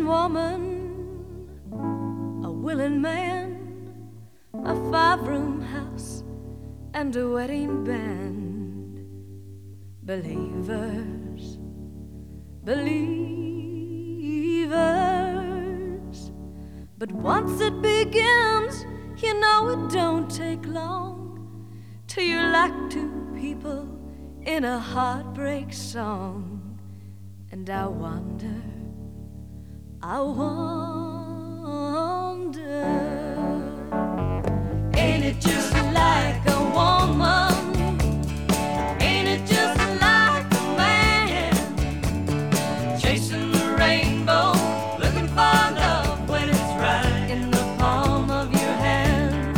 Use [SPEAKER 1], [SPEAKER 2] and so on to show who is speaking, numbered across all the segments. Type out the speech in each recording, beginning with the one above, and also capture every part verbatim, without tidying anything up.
[SPEAKER 1] loving woman, a willing man, a five-room house and a wedding band. Believers, believers. But once it begins, you know it don't take long till you're like two people in a heartbreak song. And I wonder, I wonder, ain't it just like a woman? Ain't it just like a man? Chasing the rainbow, looking for love when it's right in the palm of your hand.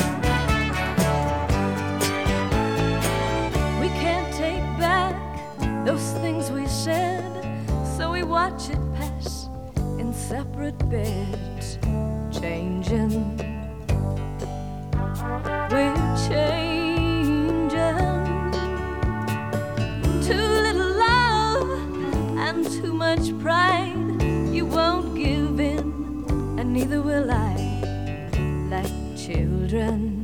[SPEAKER 1] We can't take back those things we said, so we watch it pass in separate beds, changing. We're changing. Too little love and too much pride. You won't give in, and neither will I, like children.